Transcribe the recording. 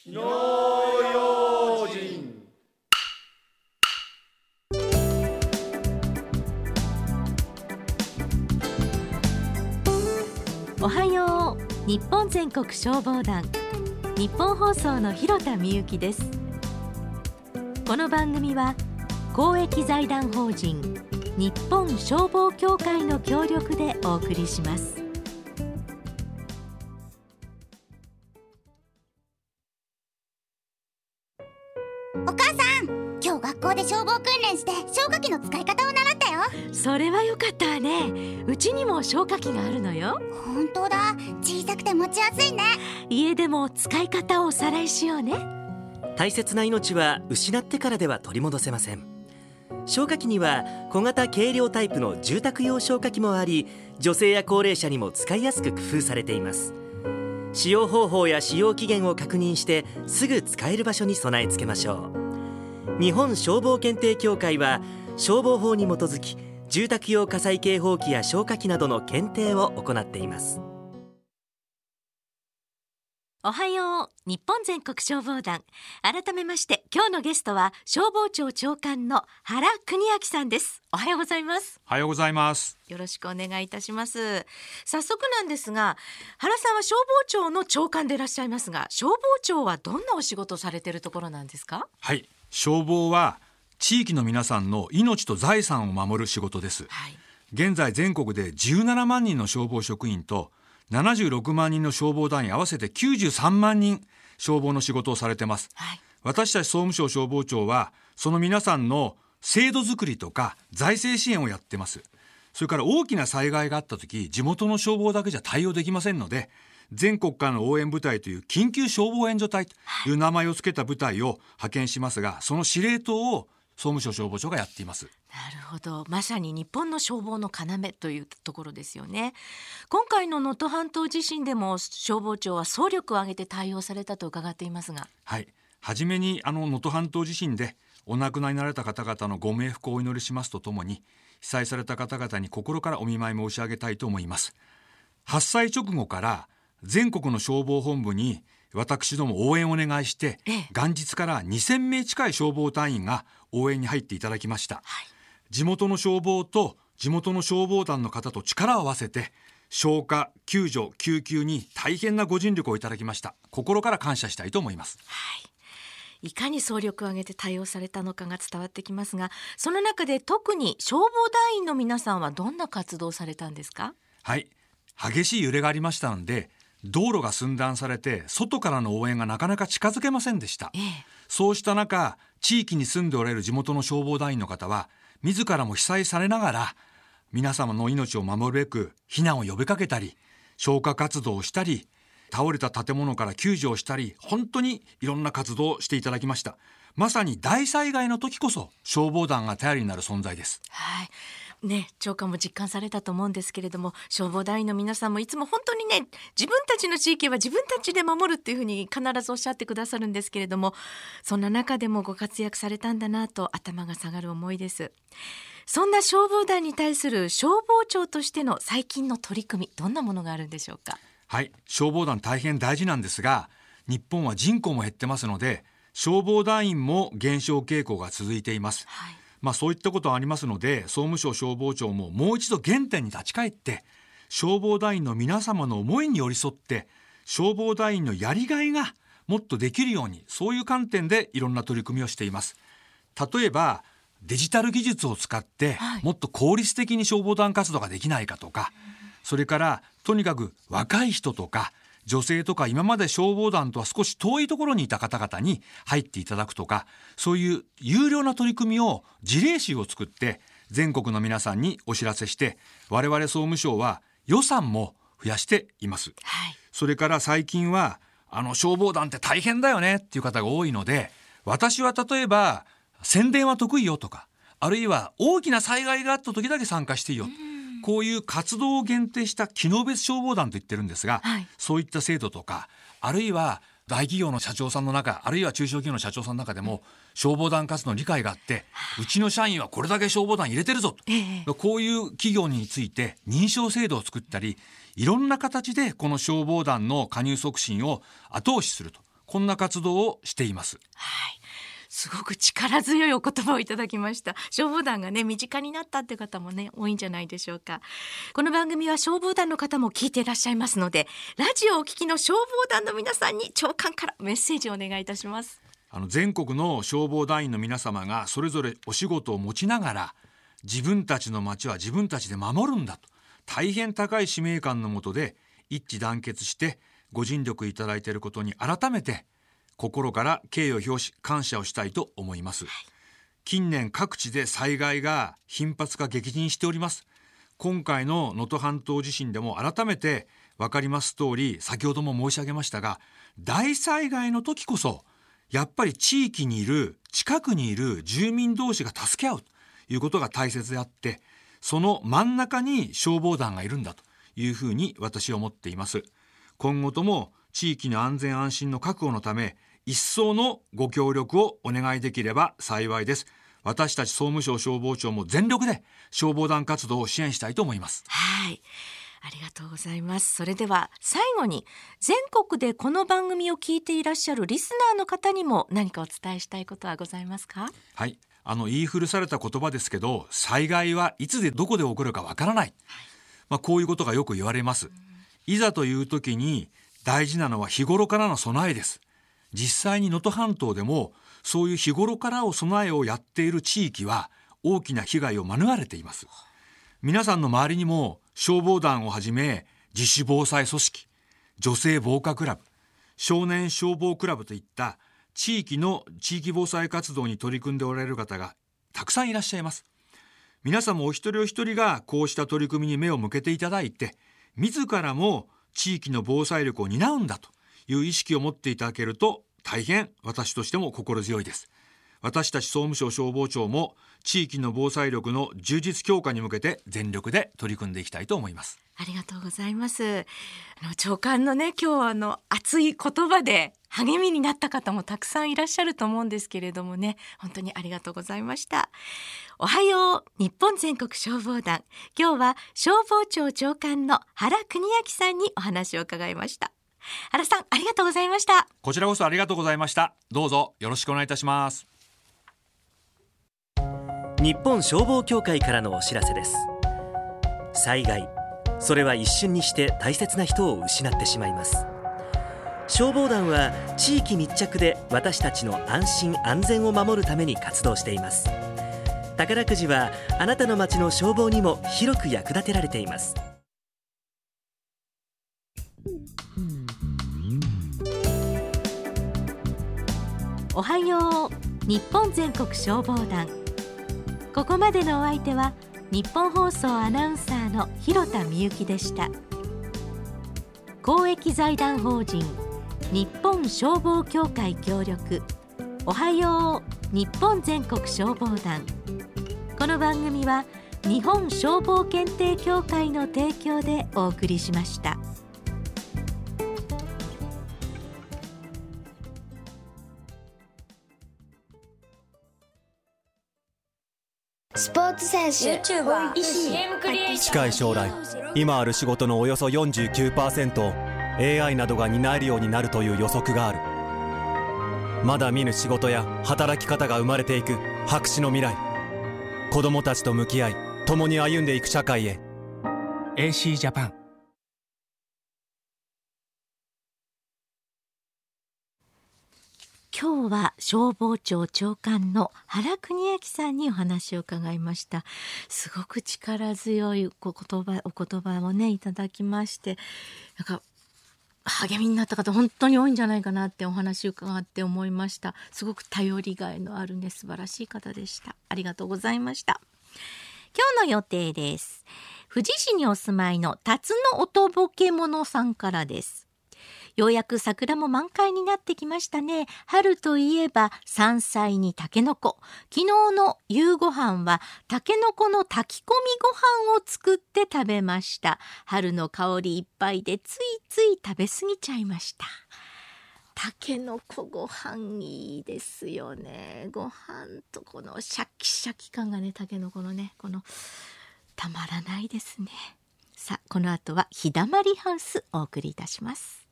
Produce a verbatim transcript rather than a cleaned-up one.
火の用心。 おはよう。日本全国消防団、日本放送の広田美由です。この番組は公益財団法人日本消防協会の協力でお送りします。 お母さん、今日学校で消防訓練して消火器の使い方を習ったよ。 それはよかったわね。うちにも消火器があるのよ。 本当だ、小さくて持ちやすいね。 家でも使い方をおさらいしようね。 大切な命は失ってからでは取り戻せません。消火器には小型軽量タイプの住宅用消火器もあり、女性や高齢者にも使いやすく工夫されています。使用方法や使用期限を確認してすぐ使える場所に備え付けましょう。日本消防検定協会は消防法に基づき住宅用火災警報器や消火器などの検定を行っています。 おはよう。日本全国消防団、改めまして今日のゲストは消防庁長官の原邦明さんです。おはようございます。 おはようございます。 よろしくお願いいたします。早速なんですが、原さんは消防庁の長官でいらっしゃいますが、消防庁はどんなお仕事をされているところなんですか？ はい、消防は地域の皆さんの命と財産を守る仕事です、はい、現在全国でじゅうななまんにんの消防職員とななじゅうろくまんにんの消防団員合わせてきゅうじゅうさんまんにん消防の仕事をされてます、はい、私たち総務省消防庁はその皆さんの制度づくりとか財政支援をやってます。それから大きな災害があった時、地元の消防だけじゃ対応できませんので、全国からの応援部隊という緊急消防援助隊という名前を付けた部隊を派遣しますが、その司令塔を総務省消防庁がやっています。 なるほど、まさに日本の消防の要というところですよね。今回の能登半島地震でも消防庁は総力を挙げて対応されたと伺っていますが。 はい、はじめにあの能登半島地震でお亡くなりになられた方々のご冥福をお祈りしますとともに、被災された方々に心からお見舞い申し上げたいと思います。発災直後から全国の消防本部に私ども応援をお願いして、ええ、元日からにせんめい近い消防隊員が応援に入っていただきました、はい、地元の消防と地元の消防団の方と力を合わせて消火、救助、救急に大変なご尽力をいただきました。心から感謝したいと思います、 はい、いかに総力を挙げて対応されたのかが伝わってきますが、その中で特に消防団員の皆さんはどんな活動をされたんですか？ はい、激しい揺れがありましたので道路が寸断されて外からの応援がなかなか近づけませんでした、ええ、そうした中、地域に住んでおられる地元の消防団員の方は自らも被災されながら皆様の命を守るべく避難を呼びかけたり、消火活動をしたり、倒れた建物から救助をしたり、本当にいろんな活動をしていただきました。まさに大災害の時こそ消防団が頼りになる存在です。 はいね、長官も実感されたと思うんですけれども、消防団員の皆さんもいつも本当にね、自分たちの地域は自分たちで守るっていうふうに必ずおっしゃってくださるんですけれども、そんな中でもご活躍されたんだなと頭が下がる思いです。そんな消防団に対する消防庁としての最近の取り組み、どんなものがあるんでしょうか？ はい、消防団大変大事なんですが、日本は人口も減ってますので消防団員も減少傾向が続いています、はい、まあ、そういったことがありますので、総務省消防庁ももう一度原点に立ち返って消防団員の皆様の思いに寄り添って消防団員のやりがいがもっとできるように、そういう観点でいろんな取り組みをしています。例えばデジタル技術を使ってもっと効率的に消防団活動ができないかとか、はい、それからとにかく若い人とか女性とか今まで消防団とは少し遠いところにいた方々に入っていただくとか、そういう有料な取り組みを事例集を作って全国の皆さんにお知らせして、我々総務省は予算も増やしています、はい、それから最近はあの消防団って大変だよねっていう方が多いので、私は例えば宣伝は得意よとか、あるいは大きな災害があった時だけ参加していいよ、こういう活動を限定した機能別消防団と言ってるんですが、はい、そういった制度とか、あるいは大企業の社長さんの中、あるいは中小企業の社長さんの中でも消防団活動の理解があって、うちの社員はこれだけ消防団入れてるぞと、ええ、こういう企業について認証制度を作ったり、いろんな形でこの消防団の加入促進を後押しすると、 こんな活動をしています。 はい、すごく力強いお言葉をいただきました。消防団がね身近になったって方もね多いんじゃないでしょうか。この番組は消防団の方も聞いていらっしゃいますので、ラジオをお聞きの消防団の皆さんに長官からメッセージをお願いいたします。 あの全国の消防団員の皆様がそれぞれお仕事を持ちながら、自分たちの町は自分たちで守るんだと大変高い使命感のもとで一致団結してご尽力いただいていることに改めて心から敬意を表し感謝をしたいと思います。はい、近年各地で災害が頻発化激甚しております。今回の能登半島地震でも改めて分かります通り、先ほども申し上げましたが、大災害の時こそやっぱり地域にいる近くにいる住民同士が助け合うということが大切であって、その真ん中に消防団がいるんだというふうに私は思っています。今後とも地域の安全安心の確保のため一層のご協力をお願いできれば幸いです。私たち総務省消防庁も全力で消防団活動を支援したいと思います。 はい、ありがとうございます。それでは最後に、全国でこの番組を聞いていらっしゃるリスナーの方にも何かお伝えしたいことはございますか？ はい、あの言い古された言葉ですけど、災害はいつでどこで起こるかわからない、はい、まあ、こういうことがよく言われます。いざという時に大事なのは日頃からの備えです。実際に能登半島でもそういう日頃からを備えをやっている地域は大きな被害を免れています。皆さんの周りにも消防団をはじめ自主防災組織、女性防火クラブ、少年消防クラブといった地域の地域防災活動に取り組んでおられる方がたくさんいらっしゃいます。皆さんもお一人お一人がこうした取り組みに目を向けていただいて、自らも地域の防災力を担うんだという意識を持っていただけると大変私としても心強いです。私たち総務省消防庁も地域の防災力の充実強化に向けて全力で取り組んでいきたいと思います。 ありがとうございます。あの長官のね今日はあの熱い言葉で励みになった方もたくさんいらっしゃると思うんですけれどもね、本当にありがとうございました。おはよう日本全国消防団、今日は消防庁長官の原邦明さんにお話を伺いました。原さん、ありがとうございました。 こちらこそありがとうございました。どうぞよろしくお願いいたします。 日本消防協会からのお知らせです。災害、それは一瞬にして大切な人を失ってしまいます。消防団は地域密着で私たちの安心安全を守るために活動しています。宝くじはあなたの町の消防にも広く役立てられています。 おはよう日本全国消防団、ここまでのお相手は日本放送アナウンサーの広田みゆきでした。公益財団法人日本消防協会協力、おはよう日本全国消防団。この番組は日本消防検定協会の提供でお送りしました。 スポーツ選手、 YouTuber、 医師、 近い将来、今ある仕事のおよそ よんじゅうきゅうパーセント を エーアイ などが担えるようになるという予測がある。まだ見ぬ仕事や働き方が生まれていく白紙の未来。子どもたちと向き合い、共に歩んでいく社会へ。 エーシー ジャパン。 今日は消防庁長官の原邦明さんにお話を伺いました。すごく力強いお言葉、お言葉をねいただきまして、なんか励みになった方本当に多いんじゃないかなってお話を伺って思いました。すごく頼りがいのあるね素晴らしい方でした。ありがとうございました。今日の予定です。富士市にお住まいの辰のおとぼけ者さんからです。ようやく桜も満開になってきましたね。春といえば山菜にタケノコ。昨日の夕ご飯はタケノコの炊き込みご飯を作って食べました。春の香りいっぱいでついつい食べ過ぎちゃいました。タケノコご飯いいですよね。ご飯とこのシャキシャキ感がね、タケノコのね、このたまらないですね。さあ、この後は日だまりハウスお送りいたします。